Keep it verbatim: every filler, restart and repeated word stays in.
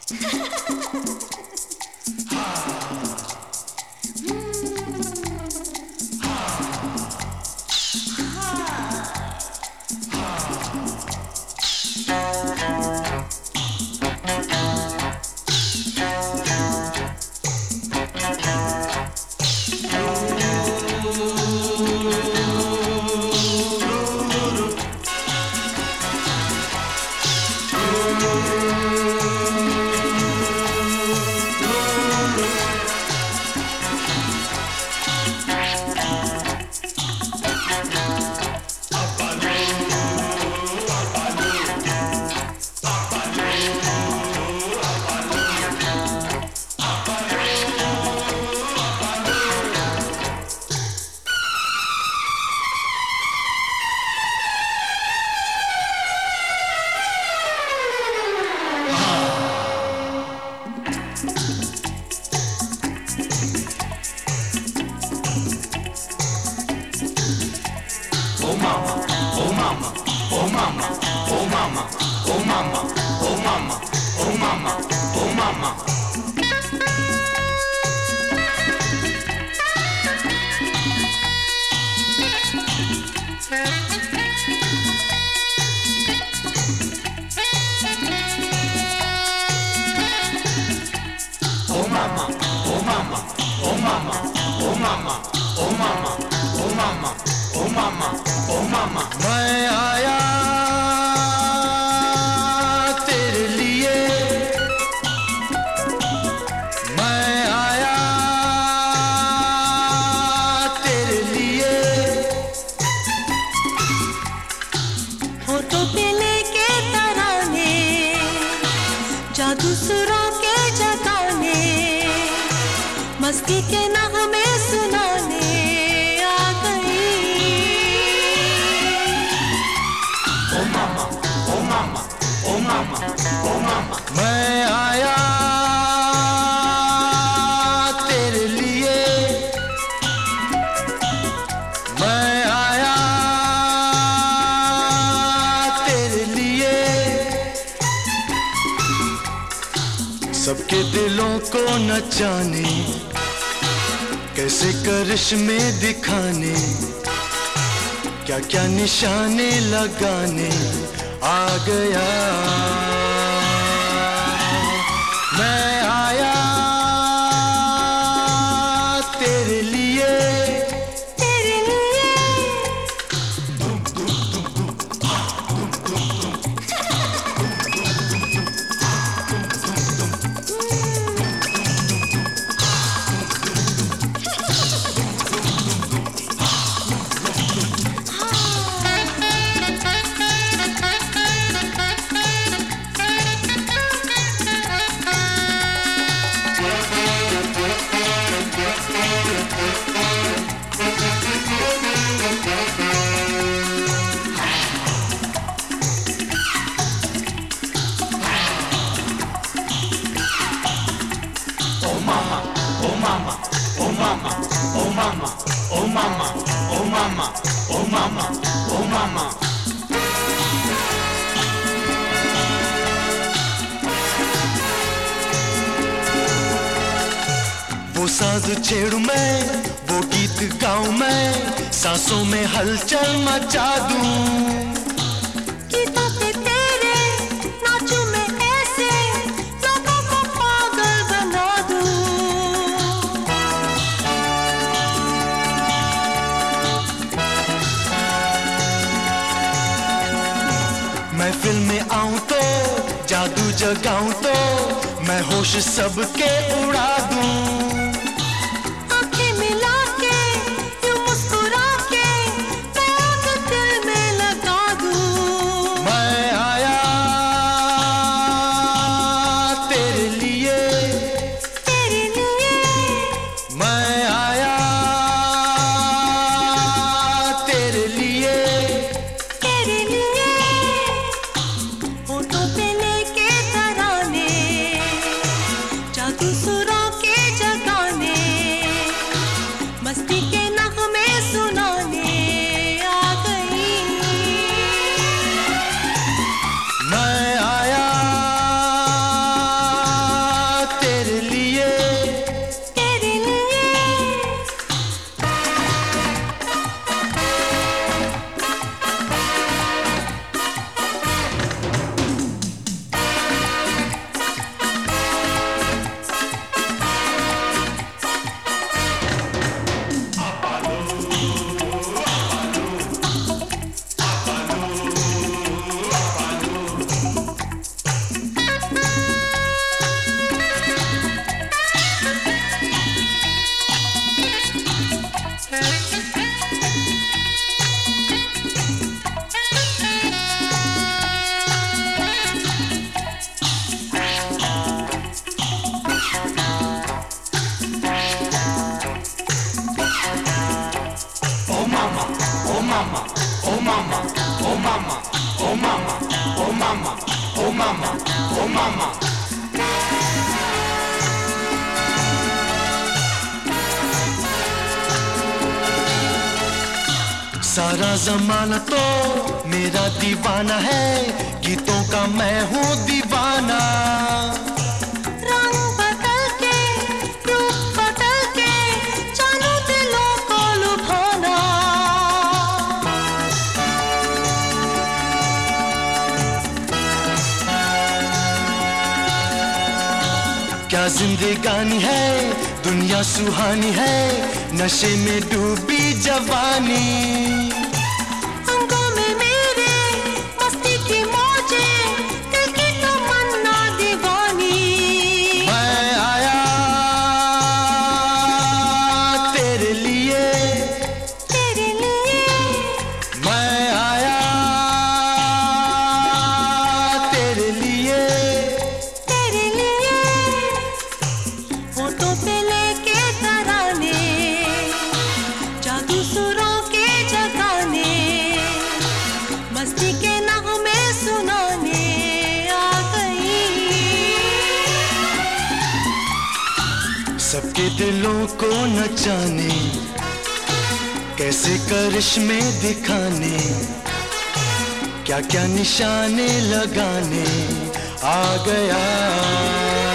मैं आया तेरे लिए, मैं आया तेरे लिए। होठों पे लेके तराने, जादू सुरों के जगाने, मस्ती के नगमे सुनाने आ गई। ओ मामा, ओ मामा, ओ मामा, ओ मामा, मैं आया तेरे लिए, मैं आया तेरे लिए। सबके दिलों को नचाने, कैसे करिश्मे दिखाने, क्या क्या निशाने लगाने आ गया। मैं आया तेरे लिए, तेरे लिए। वो साज छेड़ू मैं, वो गीत गाऊं मैं, सांसों में हलचल मचा दूं। गीतों पे तेरे नाचूं मैं ऐसे, लोगों को पागल बना दूं। महफिल में आऊं तो, जादू जगाऊं तो, मैं होश सबके उड़ा दूं। आंखें मिला के, यूं मुस्कुरा के, मैं आग दिल में लगा दूं। मैं आया तेरे लिए, तेरे लिए। मैं आया तेरे लिए, तेरे लिए। होठों पे लेके तराने, जादू सुरों के जगाने, mama, oh mama, oh mama. सारा जमाना तो मेरा दीवाना है, गीतों का मैं हूँ दीवाना. रंग बदल के, रूप बदल के, जानू दिलों को लुभाना. क्या जिंदगानी है, दुनिया सुहानी है, नशे में डूबी जवानी. अंगों में मेरे मस्ती की मौजें, दिल की तमन्ना दीवानी. मैं आया तेरे लिए, तेरे लिए, मैं आया तेरे लिए. तेरे लिए. होठों पे लेके तराने, जादू सुरों के जगाने, मस्ती के नगमे सुनाने आ गई. सबके दिलों को नचाने, कैसे करिश्मे दिखाने, क्या क्या निशाने लगाने आ गया.